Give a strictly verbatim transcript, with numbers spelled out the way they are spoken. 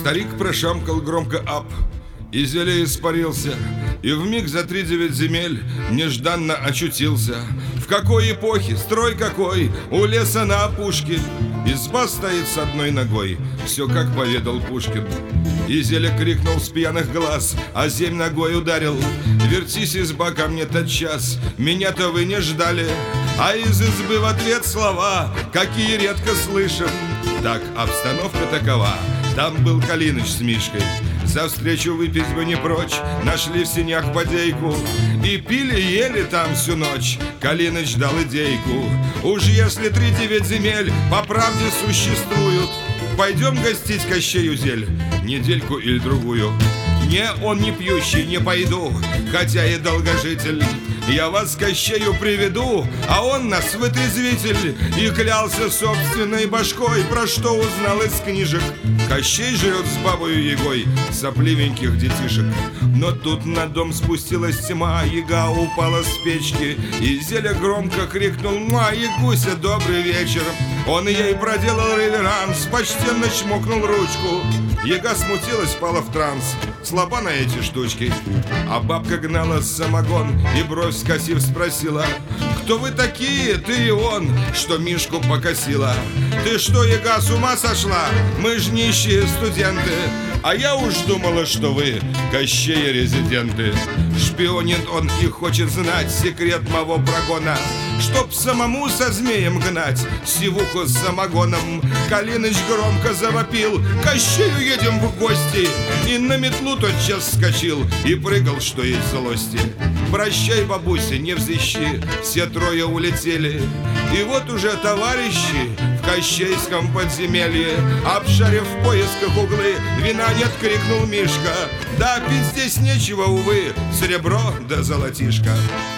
Старик прошамкал громко ап, и зеле испарился, и вмиг за три девять земель нежданно очутился. В какой эпохе, строй какой, у леса на опушке, изба стоит с одной ногой, все как поведал Пушкин. И зеле крикнул с пьяных глаз, а земь ногой ударил: вертись, изба, ко мне тотчас, меня-то вы не ждали. А из избы в ответ слова, какие редко слышим. Так, обстановка такова: там был Калиныч с Мишкой, за встречу выпить бы не прочь, нашли в сенях бодейку и пили, ели там всю ночь. Калиныч дал идейку: уж если три девять земель по правде существуют, пойдем гостить Кощею зель недельку или другую. Не, он не пьющий, не пойду, хотя и долгожитель. Я вас к Кощею приведу, а он нас вытрезвитель. И клялся собственной башкой, про что узнал из книжек. Кощей жрет с бабою Егой сопливеньких детишек. Но тут на дом спустилась тьма, Яга упала с печки, и зеля громко крикнул: «Ма, Ягуся, добрый вечер!» Он ей проделал реверанс, почтенно чмокнул ручку. Яга смутилась, впала в транс, слаба на эти штучки. А бабка гнала самогон и, бровь скосив, спросила: «Кто вы такие, ты и он, что Мишку покосила?» «Ты что, Яга, с ума сошла? Мы ж нищие студенты, а я уж думала, что вы Кощея резиденты». Шпионит он и хочет знать секрет моего прогона, чтоб самому со змеем гнать сивуху с самогоном. Калиныч громко завопил: «Кощею едем в гости!» И на метлу тотчас вскочил и прыгал, что есть злости. «Прощай, бабуся, не взыщи!» Все трое улетели. И вот уже товарищи в кощейском подземелье, обшарив в поисках углы, «Вина нет!» — крикнул Мишка. «Да пить здесь нечего, увы, серебро да золотишко!»